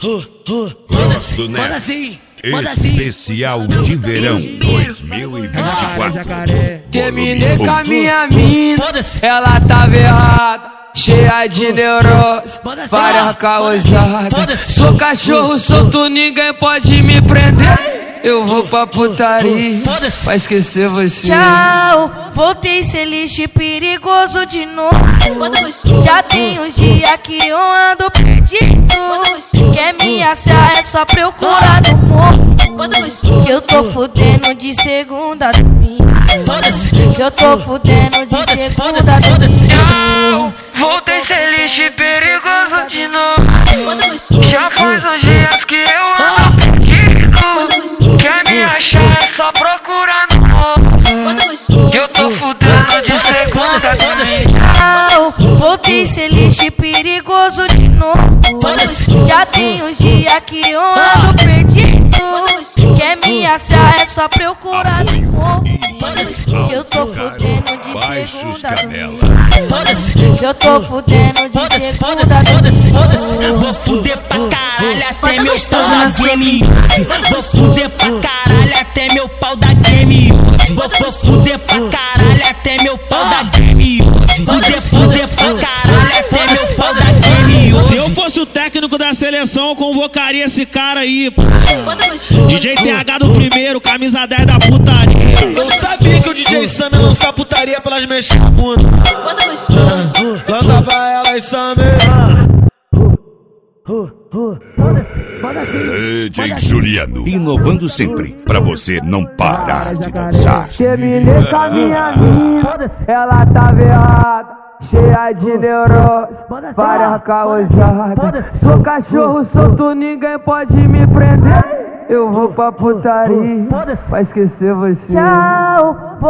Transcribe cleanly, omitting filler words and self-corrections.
Do Neto. Especial de verão 2024. Terminei com a minha mina, ela tava errada, cheia de neurose, várias causadas. Sou cachorro solto, ninguém pode me prender. Eu vou pra putaria pra esquecer você. Tchau, voltei ser lixo perigoso de novo. Já tem uns dias que eu ando perdido. Quer me achar é só procurar no morro. Eu tô fudendo de segunda a domingo. Que eu tô fudendo de segunda a domingo. Tchau, voltei ser lixo perigoso de novo. Já faz uns dias que eu ando perdido. Quer me achar é só procurar no morro. Que eu tô fudendo de segunda a domingo. Tchau, voltei ser lixo perigoso de novo. Já tem uns dias que eu ando perdido. Quer me achar é só procurar no morro. Que eu tô fudendo de segunda a domingo. Que eu tô fudendo de segunda a domingo. Vou fuder pra caralho até meu pau da game. Vou fuder pra caralho até meu pau da game. Vou fuder pra caralho até meu pau da game. Fuder pra caralho até meu pau da game. Se eu fosse o técnico da seleção, eu convocaria esse cara aí, pô. DJ TH do primeiro, camisa 10 da putaria. Eu sabia que o DJ Sam ia lançar putaria pra elas mexer a bunda. Lança pra elas, Sam. DJ Juliano, inovando sempre, pra você não parar de dançar. Terminei com a minha mina, ela tava errada, cheia de neurose, várias causadas. Sou cachorro solto, ninguém pode me prender. Eu vou pra putaria pra esquecer você. Tchau.